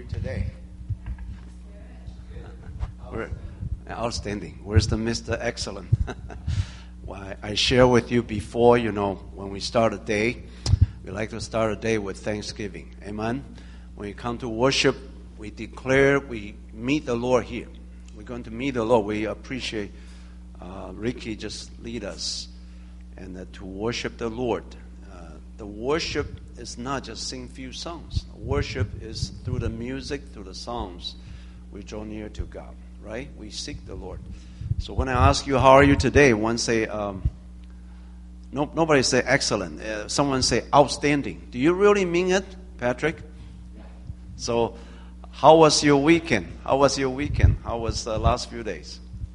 you today? We're outstanding. Where's the Mr. Excellent? Well, I share with you before, when we start a day, we like to start a day with thanksgiving. Amen? When you come to worship, we declare we meet the Lord here. We're going to meet the Lord. We appreciate Ricky just lead us and to worship the Lord. The worship is not just sing few songs. Worship is through the music, through the songs, we draw near to God, right? We seek the Lord. So when I ask you, how are you today? One say, nobody say excellent. Someone say outstanding. Do you really mean it, Patrick? So how was your weekend? How was the last few days?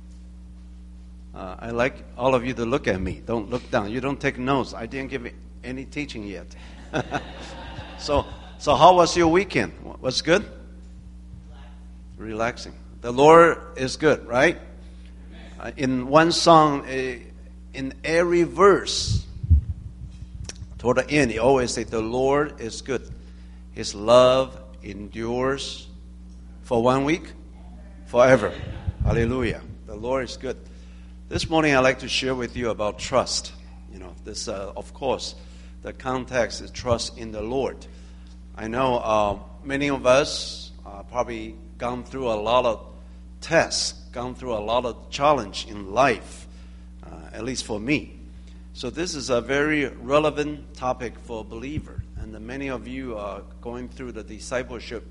I like all of you to look at me. Don't look down. You don't take notes. I didn't give any teaching yet. So how was your weekend? Was good? Relaxing. The Lord is good, right? In one song, in every verse, toward the end, he always say, the Lord is good. His love endures for 1 week, forever. Hallelujah. The Lord is good. This morning, I'd like to share with you about trust. This, of course, the context is trust in the Lord. I know many of us probably gone through a lot of tests, gone through a lot of challenge in life, at least for me. So this is a very relevant topic for a believer. And many of you are going through the discipleship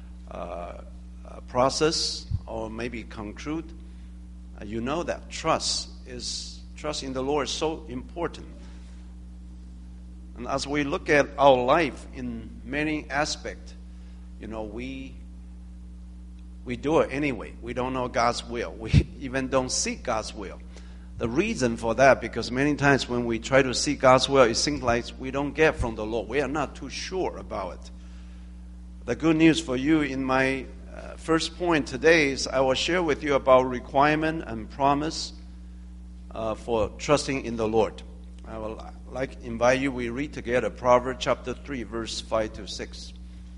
process or maybe conclude. You know that trust in the Lord is so important. And as we look at our life in many aspects, we do it anyway. We don't know God's will. We even don't seek God's will. The reason for that, because many times when we try to seek God's will, it seems like we don't get from the Lord. We are not too sure about it. The good news for you in my first point today is I will share with you about requirement and promise for trusting in the Lord. I will invite you, we read together Proverbs chapter 3, verse 5 to 6.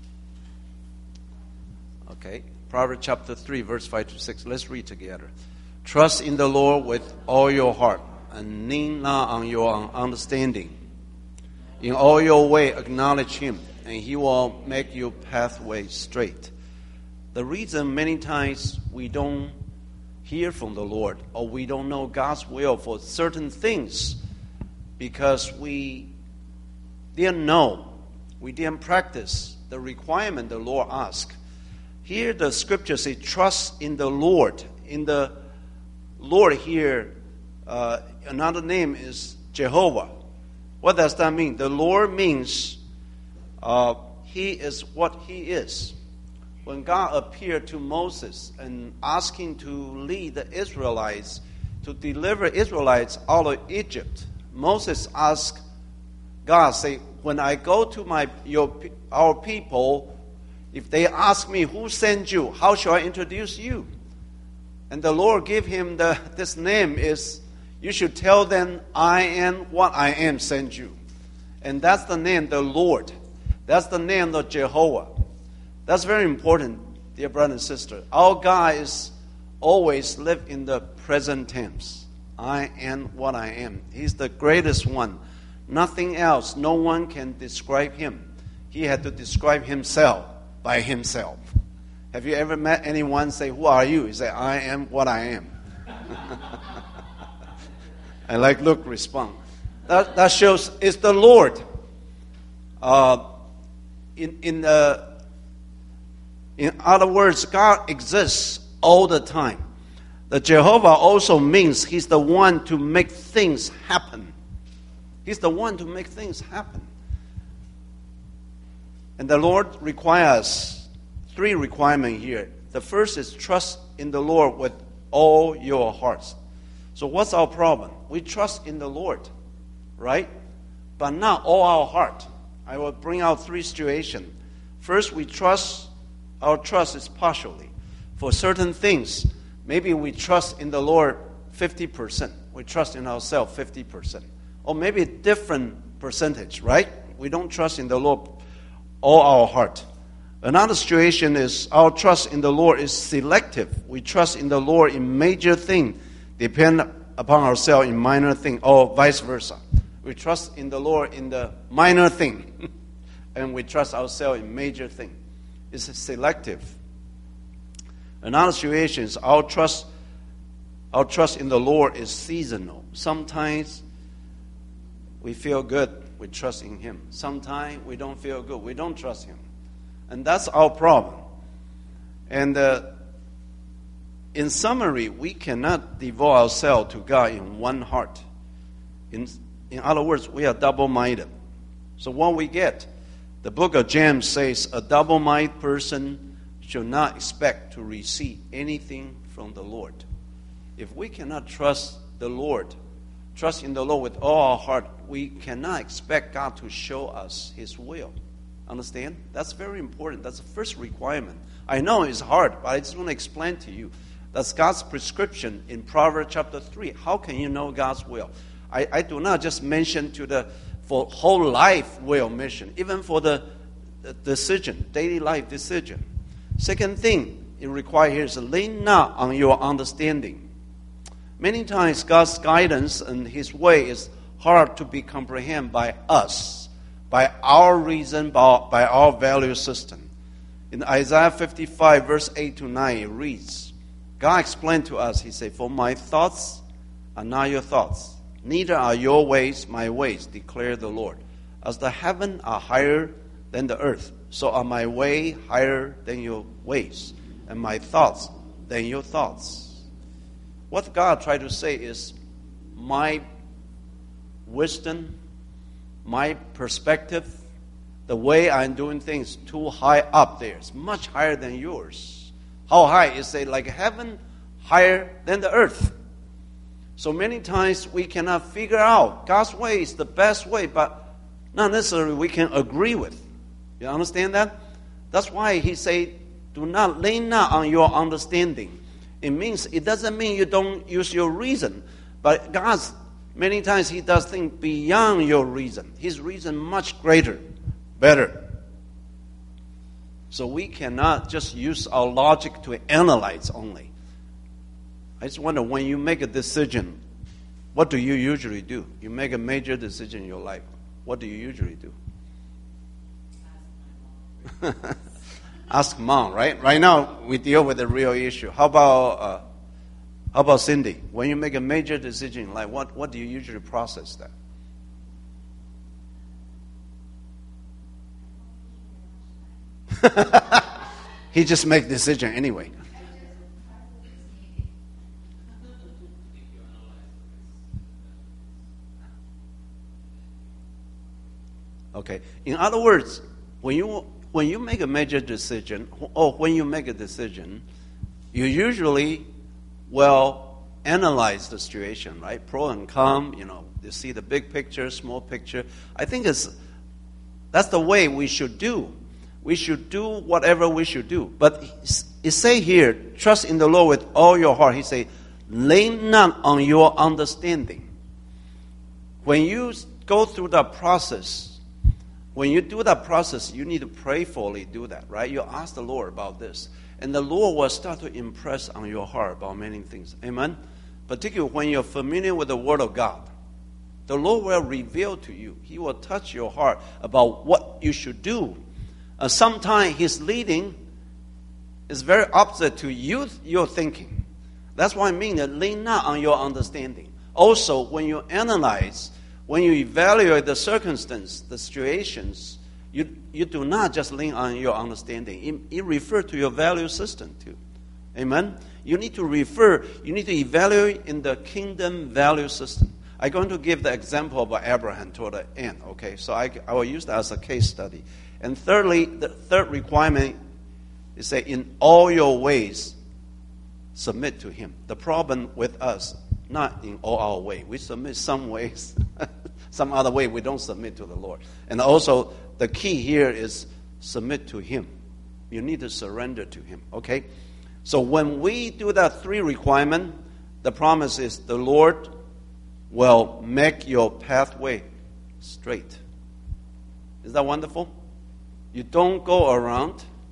Okay, Proverbs chapter 3, verse 5 to 6. Let's read together. Trust in the Lord with all your heart, and lean not on your understanding. In all your way acknowledge Him, and He will make your pathway straight. The reason many times we don't hear from the Lord, or we don't know God's will for certain things, because we didn't know, we didn't practice the requirement the Lord asked. Here the scripture says, trust in the Lord. In the Lord here, another name is Jehovah. What does that mean? The Lord means He is what He is. When God appeared to Moses and asked him to lead the Israelites, to deliver Israelites out of Egypt, Moses asked God, say, when I go to our people, if they ask me, who sent you? How shall I introduce you? And the Lord gave him this name is, you should tell them, I am what I am sent you. And that's the name, the Lord. That's the name of Jehovah. That's very important, dear brother and sister. Our God is always live in the present tense. I am what I am. He's the greatest one. Nothing else. No one can describe Him. He had to describe Himself by Himself. Have you ever met anyone say, who are you? He say, I am what I am. I like Luke respond. That shows it's the Lord. In other words, God exists all the time. The Jehovah also means He's the one to make things happen. He's the one to make things happen. And the Lord requires 3 requirements here. The first is trust in the Lord with all your hearts. So what's our problem? We trust in the Lord, right? But not all our heart. I will bring out 3 situations. First, our trust is partially. For certain things, maybe we trust in the Lord 50%. We trust in ourselves 50%. Or maybe a different percentage, right? We don't trust in the Lord all our heart. Another situation is our trust in the Lord is selective. We trust in the Lord in major things, depend upon ourselves in minor things, or vice versa. We trust in the Lord in the minor thing, and we trust ourselves in major thing. It's selective. Another situation is our trust in the Lord is seasonal. Sometimes we feel good, we trust in Him. Sometimes we don't feel good, we don't trust Him. And that's our problem. And in summary, we cannot devote ourselves to God in one heart. In other words, we are double-minded. So what we get, the book of James says, a double-minded person should not expect to receive anything from the Lord. If we cannot trust the Lord, trust in the Lord with all our heart, we cannot expect God to show us His will. Understand? That's very important. That's the first requirement. I know it's hard, but I just want to explain to you. That's God's prescription in Proverbs chapter 3. How can you know God's will? I do not just mention for whole life will mission, even for the decision, daily life decision. Second thing it requires here is lean not on your understanding. Many times God's guidance and His way is hard to be comprehended by us, by our reason, by our value system. In Isaiah 55, verse 8 to 9, it reads, God explained to us, He said, for my thoughts are not your thoughts, neither are your ways my ways, declare the Lord. As the heavens are higher than the earth, so are my way higher than your ways, and my thoughts than your thoughts. What God tried to say is, my wisdom, my perspective, the way I'm doing things too high up there. It's much higher than yours. How high? It say like heaven higher than the earth. So many times we cannot figure out God's way is the best way, but not necessarily we can agree with. You understand that? That's why He said, do not lean not on your understanding. It doesn't mean you don't use your reason, but God's many times He does things beyond your reason. His reason much greater, better. So we cannot just use our logic to analyze only. I just wonder, when you make a decision, what do you usually do? You make a major decision in your life. What do you usually do? Ask mom, right? Right now, we deal with a real issue. How about Cindy? When you make a major decision in life, what do you usually process that? He just make decision anyway. Okay. In other words, when you make a major decision, or when you make a decision, you usually will analyze the situation, right? Pro and con, you see the big picture, small picture. I think that's the way we should do. We should do whatever we should do. But it say here, trust in the Lord with all your heart. He say, lean not on your understanding. When you go through the process, when you do that process, you need to prayerfully do that, right? You ask the Lord about this. And the Lord will start to impress on your heart about many things. Amen? Particularly when you're familiar with the Word of God. The Lord will reveal to you. He will touch your heart about what you should do. Sometimes His leading is very opposite to your thinking. That's what I mean, that lean not on your understanding. Also, when you analyze, when you evaluate the circumstance, the situations, you do not just lean on your understanding. It refers to your value system too. Amen? You need to evaluate in the kingdom value system. I'm going to give the example of Abraham toward the end, okay? So I will use that as a case study. And thirdly, the third requirement is say, in all your ways, submit to Him. The problem with us, not in all our way. We submit some ways. Some other way we don't submit to the Lord. And also, the key here is submit to Him. You need to surrender to Him, okay? So when we do that three requirement, the promise is the Lord will make your pathway straight. Is that wonderful? You don't go around.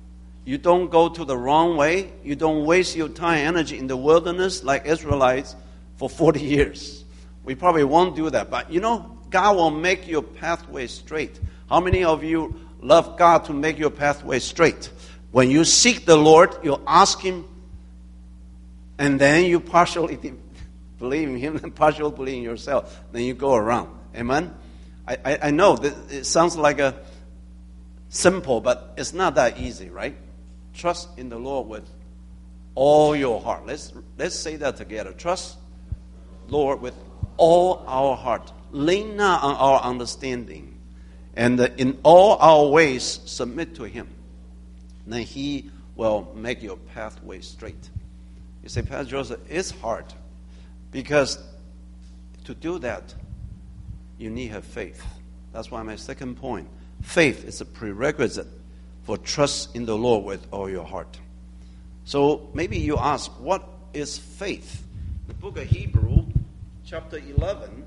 You don't go to the wrong way. You don't waste your time, energy in the wilderness like Israelites for 40 years. We probably won't do that. But God will make your pathway straight. How many of you love God to make your pathway straight? When you seek the Lord, you ask Him, and then you partially believe in Him and partially believe in yourself. Then you go around. Amen? I know that it sounds like a simple, but it's not that easy, right? Trust in the Lord with all your heart. Let's say that together. Trust Lord with all our heart. Lean not on our understanding. And in all our ways, submit to Him. Then He will make your pathway straight. You say, Pastor Joseph, it's hard. Because to do that, you need to have faith. That's why my second point. Faith is a prerequisite for trust in the Lord with all your heart. So maybe you ask, what is faith? The book of Hebrews, chapter 11,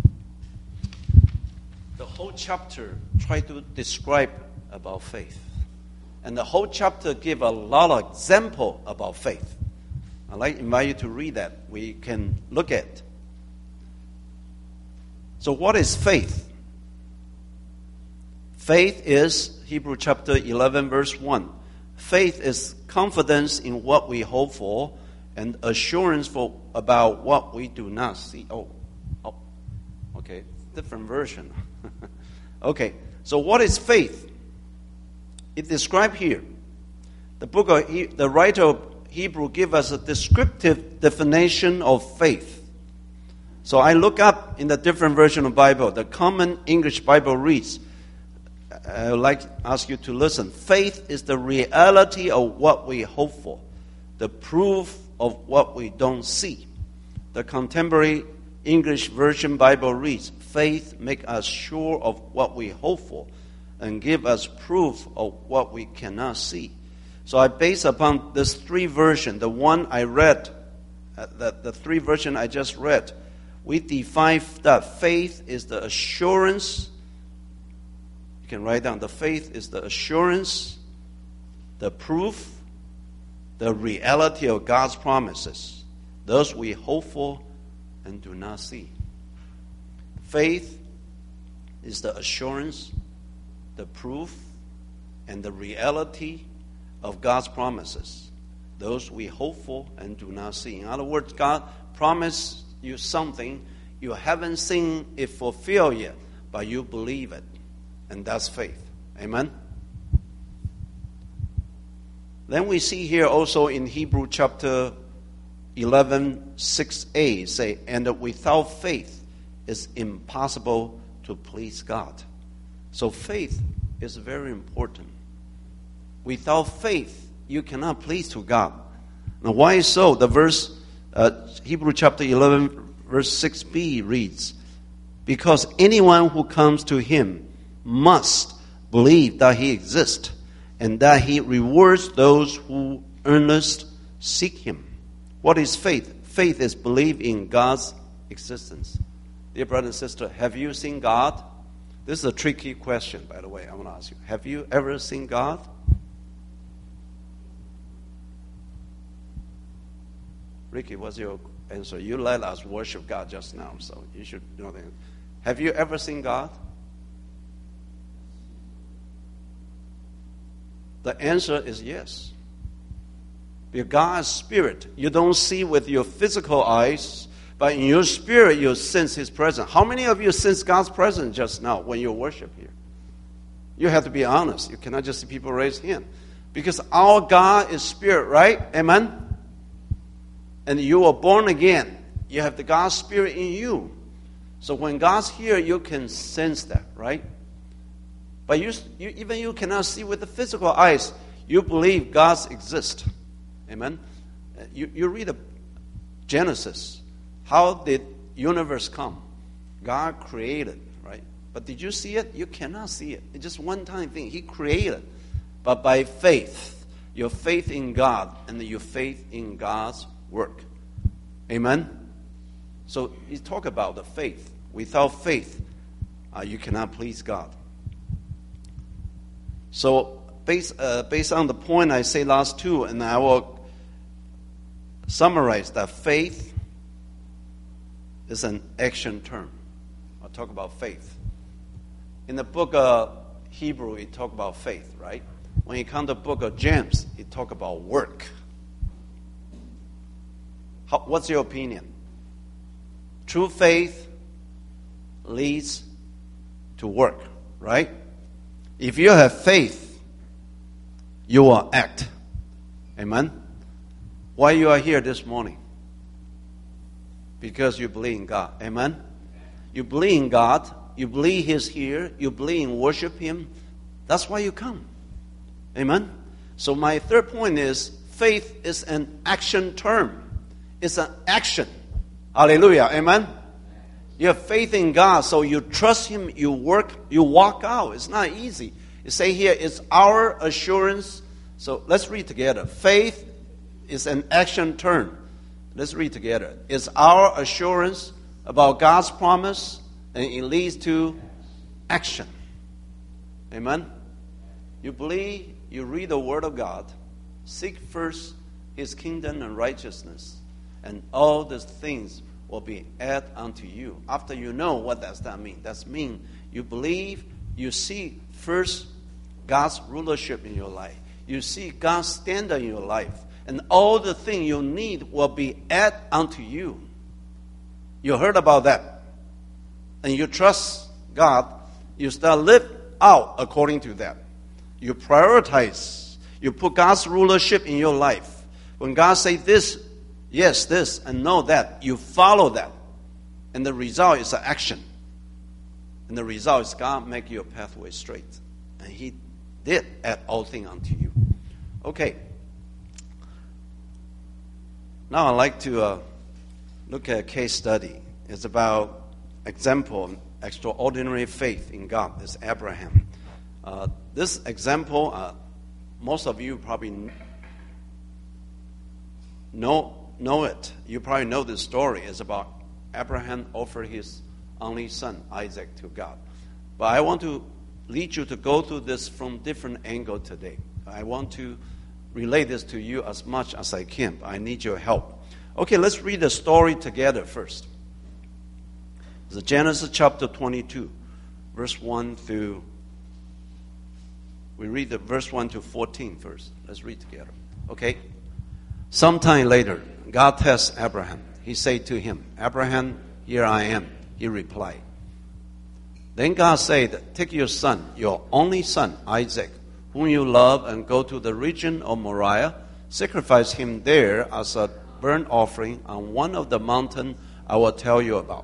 the whole chapter try to describe about faith. And the whole chapter give a lot of example about faith. I'd like to invite you to read that. We can look at. So what is faith? Faith is, Hebrews chapter 11, verse 1. Faith is confidence in what we hope for and assurance about what we do not see. Oh, okay, different version. Okay, so what is faith? It's described here. The writer of Hebrew gives us a descriptive definition of faith. So I look up in the different version of Bible. The Common English Bible reads, I would like to ask you to listen. Faith is the reality of what we hope for, the proof of what we don't see. The Contemporary English Version Bible reads, faith makes us sure of what we hope for and give us proof of what we cannot see. So I base upon this three version, the one I read, the three version I just read, we define that faith is the assurance. You can write down the faith is the assurance, the proof, the reality of God's promises. Those we hope for and do not see. Faith is the assurance, the proof, and the reality of God's promises. Those we hope for and do not see. In other words, God promised you something, you haven't seen it fulfilled yet, but you believe it. And that's faith. Amen? Then we see here also in Hebrew chapter 11, 6a, say, and without faith it's impossible to please God. So faith is very important. Without faith, you cannot please to God. Now why so? The verse, Hebrew chapter 11, verse 6b reads, because anyone who comes to Him must believe that He exists and that He rewards those who earnestly seek Him. What is faith? Faith is belief in God's existence. Dear brother and sister, have you seen God? This is a tricky question, by the way. I want to ask you. Have you ever seen God? Ricky, what's your answer? You let us worship God just now, so you should know that. Have you ever seen God? The answer is yes. Because God is spirit. You don't see with your physical eyes, but in your spirit you sense His presence. How many of you sense God's presence just now when you worship here? You have to be honest. You cannot just see people raise hand. Because our God is spirit, right? Amen? And you are born again. You have the God's spirit in you. So when God's here, you can sense that, right? But you cannot see with the physical eyes. You believe God exists. Amen? You read Genesis. How did universe come? God created, right? But did you see it? You cannot see it. It's just one-time thing. He created. But by faith, your faith in God and your faith in God's work. Amen? So you talk about the faith. Without faith, you cannot please God. So based on the point I say last two, and I will summarize that faith is an action term. I'll talk about faith. In the book of Hebrew, it talk about faith, right? When you come to the book of James, it talk about work. What's your opinion? True faith leads to work, right? If you have faith, you will act. Amen? Why you are here this morning? Because you believe in God. Amen? You believe in God. You believe He's here. You believe in worship Him. That's why you come. Amen? So my third point is faith is an action term. It's an action. Hallelujah. Amen? You have faith in God, so you trust Him, you work, you walk out. It's not easy. You say here, it's our assurance. So let's read together. Faith is an action term. Let's read together. It's our assurance about God's promise, and it leads to action. Amen? You believe, you read the Word of God, seek first His kingdom and righteousness, and all these things will be added unto you. After you know, what does that mean? That means you believe, you see first God's rulership in your life. You see God's standard in your life. And all the things you need will be added unto you. You heard about that. And you trust God. You start live out according to that. You prioritize. You put God's rulership in your life. When God says this, yes, this, and no, that, you follow that. And the result is an action. And the result is God make your pathway straight. And He did add all things unto you. Okay. Now I'd like to look at a case study. It's about example of extraordinary faith in God. It's Abraham. This example, most of you probably know it. You probably know this story. It's about Abraham offered his only son, Isaac, to God. But I want to lead you to go through this from different angle today. I want to relay this to you as much as I can. I need your help. Okay, let's read the story together first. It's Genesis chapter 22, verse 1 through... We read the verse 1 to 14 first. Let's read together. Okay? Sometime later, God tests Abraham. He said to him, Abraham, here I am. He replied. Then God said, take your son, your only son, Isaac, whom you love, and go to the region of Moriah. Sacrifice him there as a burnt offering on one of the mountains I will tell you about.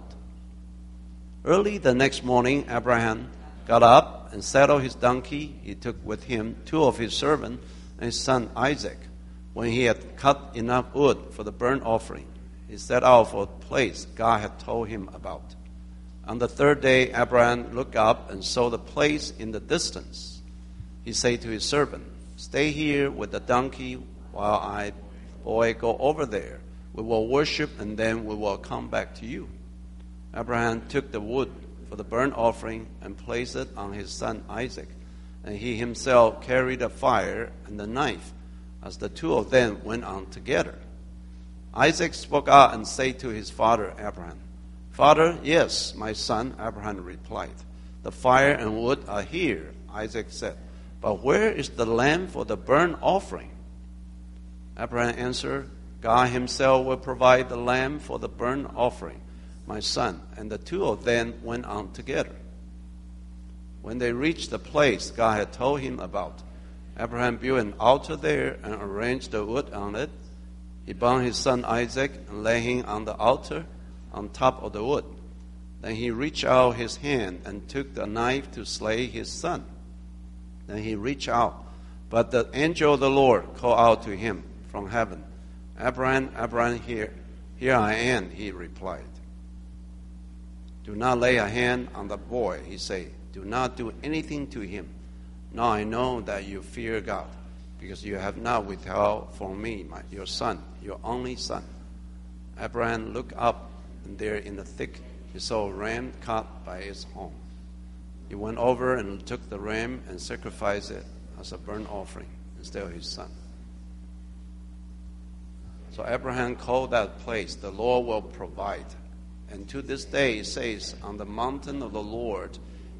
Early the next morning, Abraham got up and saddled his donkey. He took with him two of his servants and his son Isaac. When he had cut enough wood for the burnt offering, he set out for a place God had told him about. On the third day, Abraham looked up and saw the place in the distance. He said to his servant, stay here with the donkey while I, boy, go over there. We will worship and then we will come back to you. Abraham took the wood for the burnt offering and placed it on his son Isaac. And he himself carried the fire and the knife as the two of them went on together. Isaac spoke out and said to his father Abraham, Father, yes, my son, Abraham replied. The fire and wood are here, Isaac said. But where is the lamb for the burnt offering? Abraham answered, God himself will provide the lamb for the burnt offering, my son. And the two of them went on together. When they reached the place God had told him about, Abraham built an altar there and arranged the wood on it. He bound his son Isaac and laid him on the altar on top of the wood. Then he reached out his hand and took the knife to slay his son. Then he reached out, but the angel of the Lord called out to him from heaven, Abraham, Abraham, here I am, he replied. Do not lay a hand on the boy, he said. Do not do anything to him. Now I know that you fear God, because you have not withheld from me your son, your only son. Abraham looked up, and there in the thicket he saw a ram caught by its horn. He went over and took the ram and sacrificed it as a burnt offering instead of his son. So Abraham called that place, the Lord will provide. And to this day it says, on the mountain of the Lord,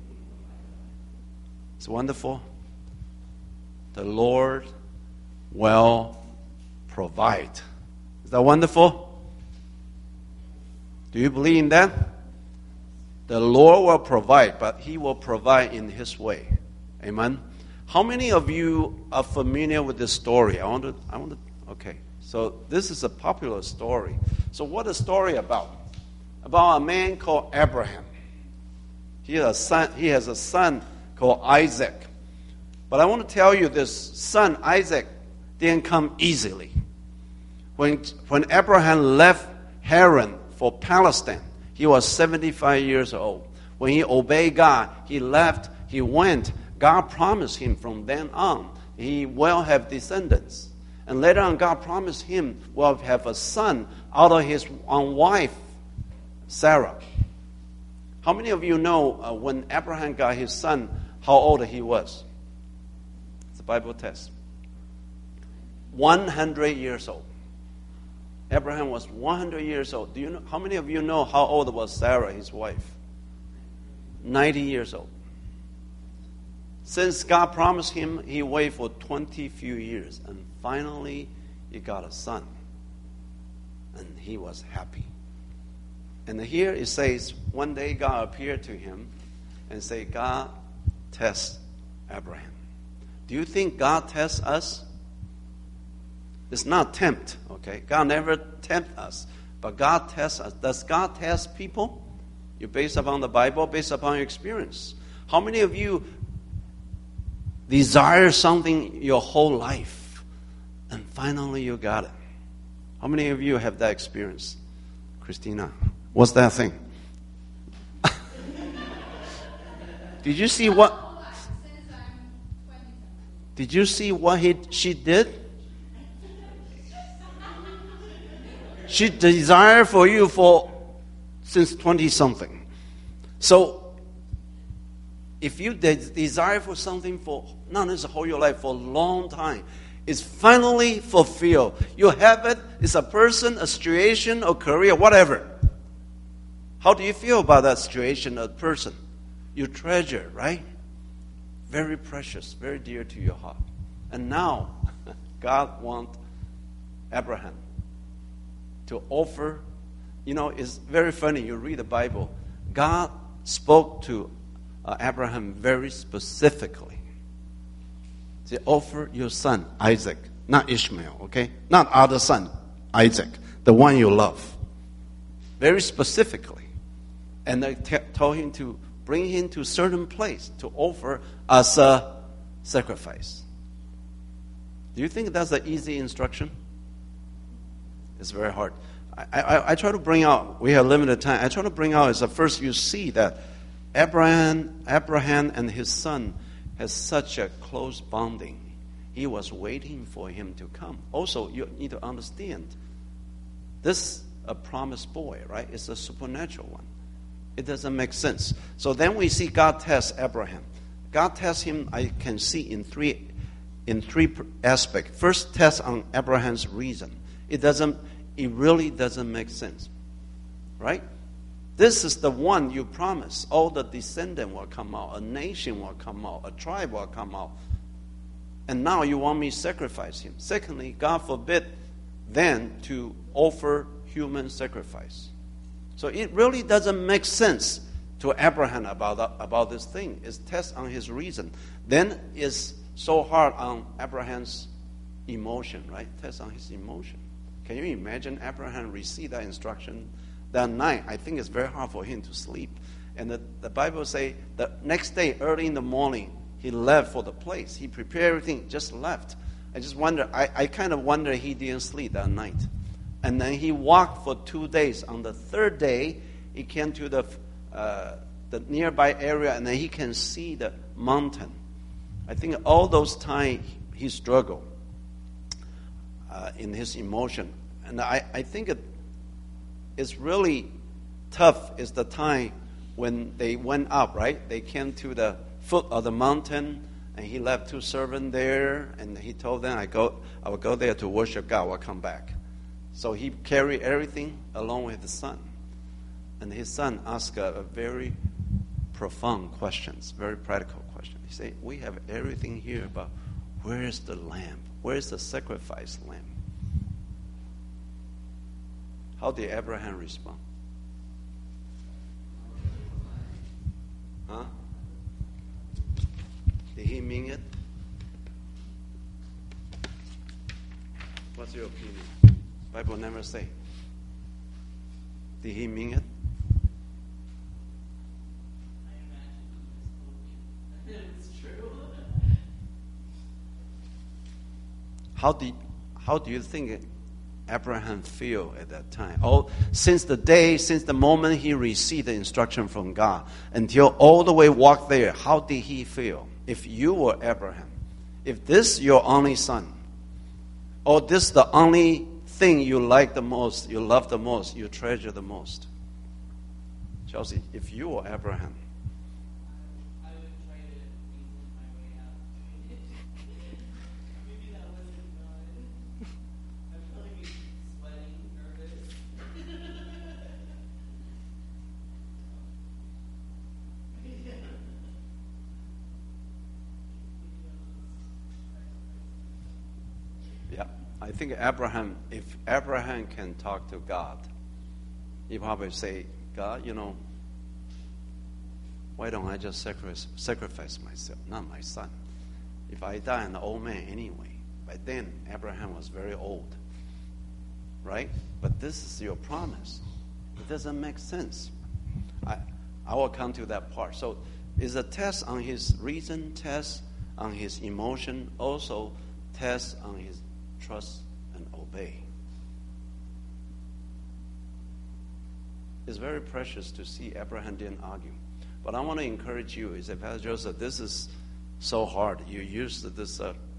it's wonderful, the Lord will provide. Is that wonderful? Do you believe in that? The Lord will provide, but he will provide in his way. Amen. How many of you are familiar with this story? Okay. So this is a popular story. So what is the story about? About a man called Abraham. He has a son called Isaac. But I want to tell you, this son Isaac didn't come easily. When Abraham left Haran for Palestine, he was 75 years old. When he obeyed God, he left, he went. God promised him from then on, he will have descendants. And later on, God promised him will have a son out of his own wife, Sarah. How many of you know when Abraham got his son, how old he was? It's a Bible test. 100 years old. Abraham was 100 years old. Do you know? How many of you know how old was Sarah, his wife? 90 years old. Since God promised him, he waited for 20 few years. And finally, he got a son. And he was happy. And here it says, one day God appeared to him and said, God tests Abraham. Do you think God tests us? It's not tempt, okay? God never tempts us. But God tests us. Does God test people? You're based upon the Bible, based upon your experience. How many of you desire something your whole life, and finally you got it? How many of you have that experience? Christina, what's that thing? Did you see what? Did you see what she did? She desired for you since 20-something. So, if you desire for something for not necessarily your life, for a long time, it's finally fulfilled. You have it. It's a person, a situation, a career, whatever. How do you feel about that situation, a person? You treasure, right? Very precious, very dear to your heart. And now, God wants Abraham to offer. You know, it's very funny. You read the Bible. God spoke to Abraham very specifically. Say, offer your son, Isaac, not Ishmael, okay? Not other son, Isaac, the one you love. Very specifically. And they told him to bring him to a certain place to offer as a sacrifice. Do you think that's an easy instruction? It's very hard. I try to bring out, we have limited time, I try to bring out is that first you see that Abraham and his son has such a close bonding. He was waiting for him to come. Also, you need to understand, this a promised boy, right? It's a supernatural one. It doesn't make sense. So then we see God test Abraham. God tests him, I can see in three aspects. First, test on Abraham's reason. It really doesn't make sense. Right? This is the one you promised. All the descendant will come out. A nation will come out. A tribe will come out. And now you want me to sacrifice him. Secondly, God forbid then to offer human sacrifice. So it really doesn't make sense to Abraham about this thing. It's test on his reason. Then it's so hard on Abraham's emotion, right? Test on his emotion. Can you imagine Abraham received that instruction that night? I think it's very hard for him to sleep. And the Bible says the next day, early in the morning, he left for the place. He prepared everything, just left. I just wonder, I kind of wonder he didn't sleep that night. And then he walked for 2 days. On the third day, he came to the nearby area, and then he can see the mountain. I think all those times he struggled in his emotion. And I think it's really tough is the time when they went up, right? They came to the foot of the mountain, And he left 2 servants there, and he told them, I will go there to worship God, I will come back. So he carried everything along with his son. And his son asked a very profound questions, very practical question. He said, we have everything here, but where is the lamb? Where is the sacrifice lamb? How did Abraham respond? Huh? Did he mean it? What's your opinion? Bible never say. Did he mean it? I imagine it's true. How do you think Abraham feel at that time? Since the moment he received the instruction from God until all the way walk there, how did he feel? If you were Abraham, if this your only son, or this the only thing you like the most, you love the most, you treasure the most. Chelsea, if you were Abraham, I would try to reason my way out. Maybe that wasn't good. I'd probably be sweating, nervous. yeah, I think if Abraham can talk to God, he probably say, God, why don't I just sacrifice myself, not my son? If I die, I'm an old man anyway. By then, Abraham was very old, right? But this is your promise. It doesn't make sense. I will come to that part. So it's a test on his reason, test on his emotion, also test on his trust and obey. It's very precious to see Abraham didn't argue. But I want to encourage you, is that Pastor Joseph, this is so hard. You used this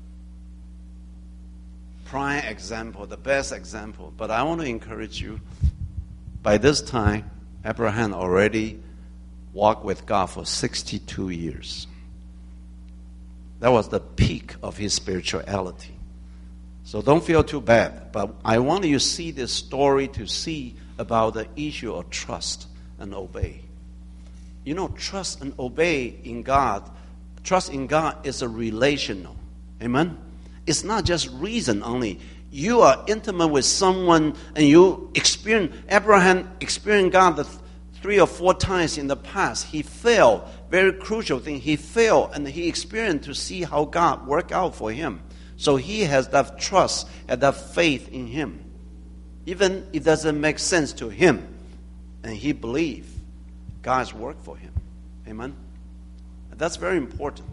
prime example, the best example. But I want to encourage you, by this time, Abraham already walked with God for 62 years. That was the peak of his spirituality. So don't feel too bad. But I want you to see this story to see about the issue of trust and obey. Trust and obey in God. Trust in God is a relational. Amen? It's not just reason only. You are intimate with someone and you experience, Abraham experienced God the 3 or 4 times in the past. He failed. Very crucial thing. He failed and he experienced to see how God worked out for him. So he has that trust and that faith in him. Even it doesn't make sense to him. And he believes God's work for him. Amen? And that's very important.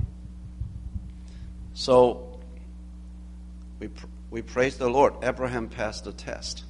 So, we praise the Lord. Abraham passed the test.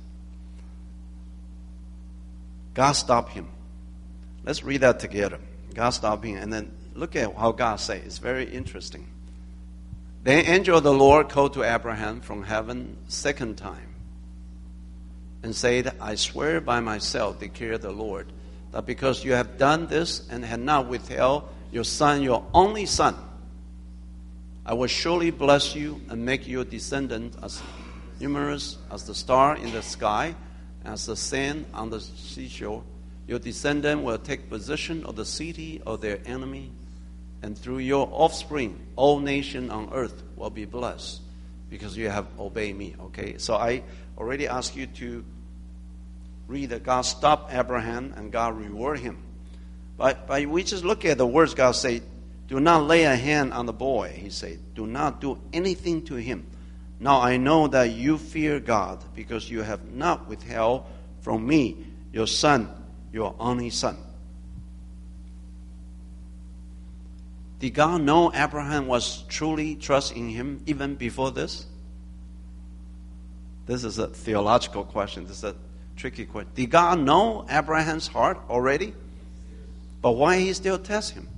God stopped him. Let's read that together. God stopped him. And then look at how God says. It's very interesting. The angel of the Lord called to Abraham from heaven 2nd time and said, I swear by myself, declared the Lord, that because you have done this and have not withheld your son, your only son, I will surely bless you and make your descendants as numerous as the star in the sky, as the sand on the seashore. Your descendant will take possession of the city of their enemy, and through your offspring, all nations on earth will be blessed, because you have obeyed me. Okay, so I already asked you to read that God stopped Abraham and God rewarded him. But we just look at the words God said, do not lay a hand on the boy. He said, do not do anything to him. Now I know that you fear God, because you have not withheld from me your son, your only son. Did God know Abraham was truly trusting him even before this? This is a theological question. This is a tricky question. Did God know Abraham's heart already? But why he still tests him?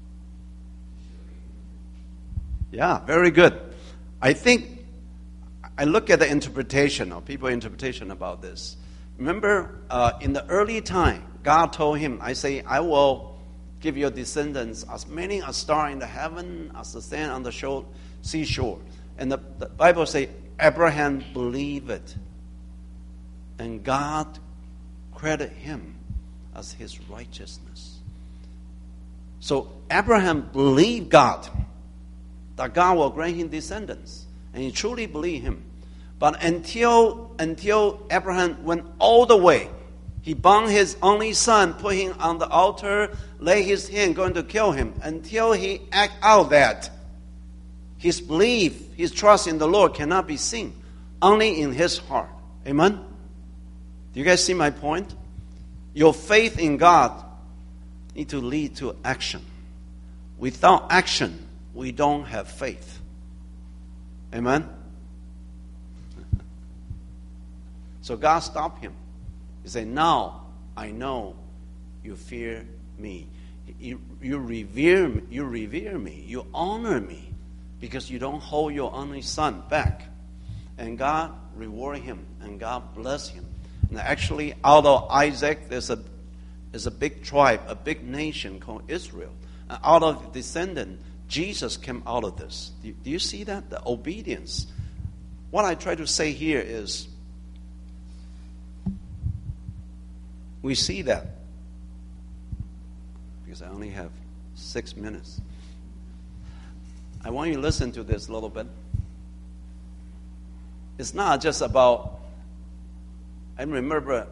Yeah, very good. I think I look at the interpretation of people's interpretation about this. Remember, in the early time, God told him, I will give your descendants as many as stars in the heaven, as the sand on the seashore. And the Bible says Abraham believed it, and God credited him as his righteousness. So Abraham believed God, that God will grant him descendants, and he truly believed him. But until Abraham went all the way, he bound his only son, put him on the altar, lay his hand, going to kill him. Until he act out that, his belief, his trust in the Lord cannot be seen, only in his heart. Amen? Do you guys see my point? Your faith in God need to lead to action. Without action, we don't have faith. Amen? So God stopped him. He said, now I know you fear me. You revere me. You honor me because you don't hold your only son back. And God rewarded him, and God blessed him. And actually, out of Isaac, there's a big tribe, a big nation called Israel. And out of the descendant, Jesus came out of this. Do you see that? The obedience. What I try to say here is, we see that, because I only have 6 minutes. I want you to listen to this a little bit. It's not just about, I remember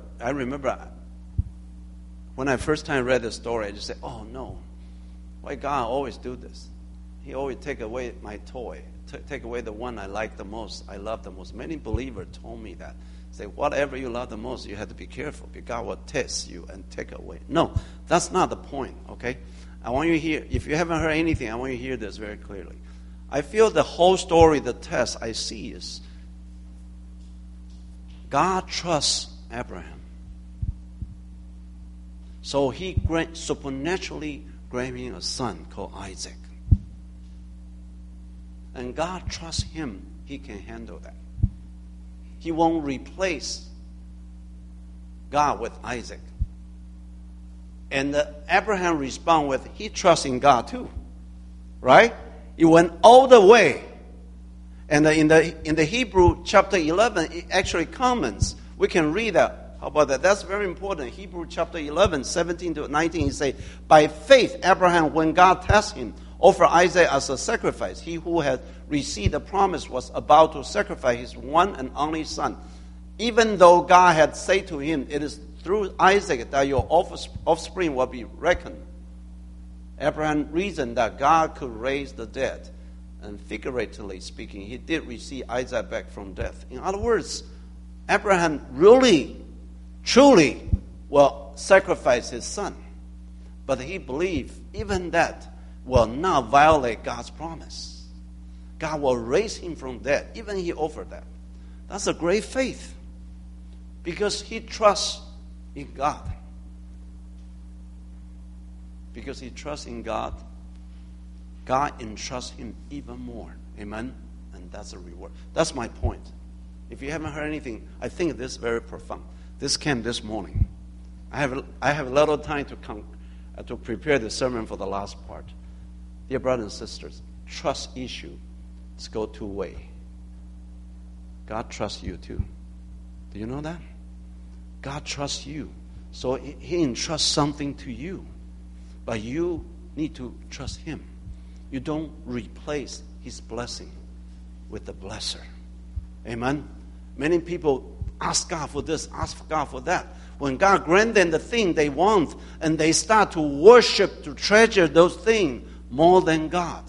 when I first time read the story, I just said, oh no, why God always do this? He always take away my toy, take away the one I like the most, I love the most. Many believers told me that. Say, whatever you love the most, you have to be careful, because God will test you and take away. No, that's not the point, okay? I want you to hear, if you haven't heard anything, I want you to hear this very clearly. I feel the whole story, the test I see is, God trusts Abraham. So he supernaturally granted him a son called Isaac. And God trusts him, he can handle that. He won't replace God with Isaac. And Abraham responded with, he trusts in God too. Right? He went all the way. And in the Hebrew chapter 11, it actually comments. We can read that. How about that? That's very important. Hebrew chapter 11, 17 to 19, he says, by faith, Abraham, when God tested him, offered Isaac as a sacrifice. He who had received the promise was about to sacrifice his one and only son. Even though God had said to him, it is through Isaac that your offspring will be reckoned. Abraham reasoned that God could raise the dead. And figuratively speaking, he did receive Isaac back from death. In other words, Abraham really, truly will sacrifice his son. But he believed even that will not violate God's promise. God will raise him from death. Even he offered that. That's a great faith. Because he trusts in God. Because he trusts in God, God entrusts him even more. Amen? And that's a reward. That's my point. If you haven't heard anything, I think this is very profound. This came this morning. I have a little time to prepare the sermon for the last part. Dear brothers and sisters, trust issue is go two way. God trusts you too. Do you know that? God trusts you. So he entrusts something to you. But you need to trust him. You don't replace his blessing with the blesser. Amen? Many people ask God for this, ask God for that. When God grants them the thing they want, and they start to worship, to treasure those things more than God.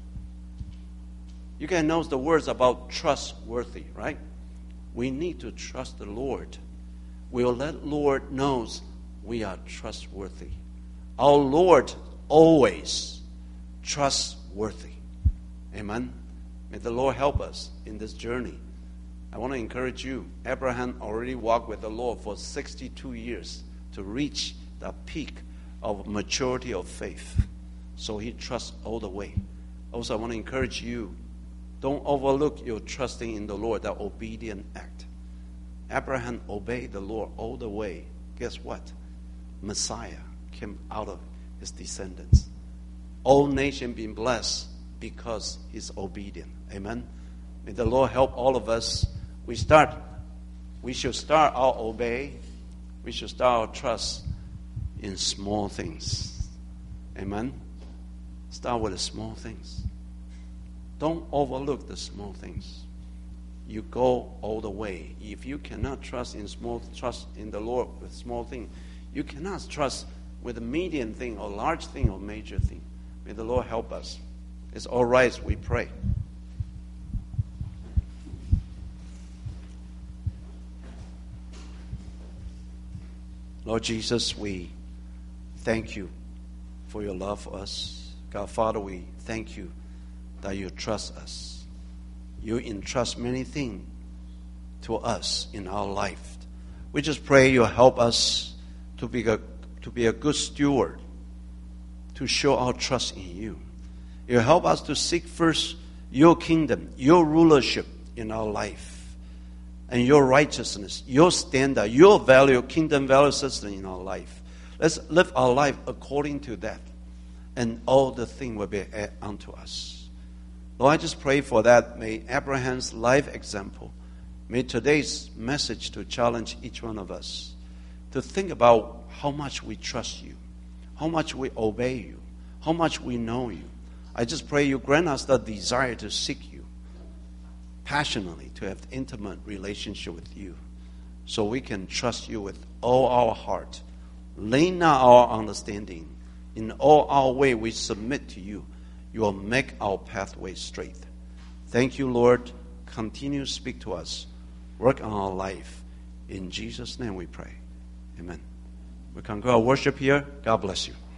You can know the words about trustworthy, right? We need to trust the Lord. We'll let Lord knows we are trustworthy. Our Lord always trustworthy. Amen. May the Lord help us in this journey. I want to encourage you. Abraham already walked with the Lord for 62 years to reach the peak of maturity of faith. So he trusts all the way. Also, I want to encourage you. Don't overlook your trusting in the Lord, that obedient act. Abraham obeyed the Lord all the way. Guess what? Messiah came out of his descendants. All nation being blessed because he's obedient. Amen. May the Lord help all of us. We should start our obey. We should start our trust in small things. Amen. Start with the small things. Don't overlook the small things. You go all the way. If you cannot trust in the Lord with small things, you cannot trust with a medium thing or large thing or major thing. May the Lord help us. It's all right, we pray. Lord Jesus, we thank you for your love for us. God, Father, we thank you that you trust us. You entrust many things to us in our life. We just pray you help us to be a good steward, to show our trust in you. You help us to seek first your kingdom, your rulership in our life, and your righteousness, your standard, your value, kingdom value system in our life. Let's live our life according to that, and all the things will be added unto us. Lord, I just pray for that. May Abraham's life example, may today's message to challenge each one of us to think about how much we trust you, how much we obey you, how much we know you. I just pray you grant us the desire to seek you passionately, to have intimate relationship with you, so we can trust you with all our heart, lean not our understanding. In all our way we submit to you. You will make our pathway straight. Thank you, Lord. Continue to speak to us. Work on our life. In Jesus' name we pray. Amen. We conclude our worship here. God bless you.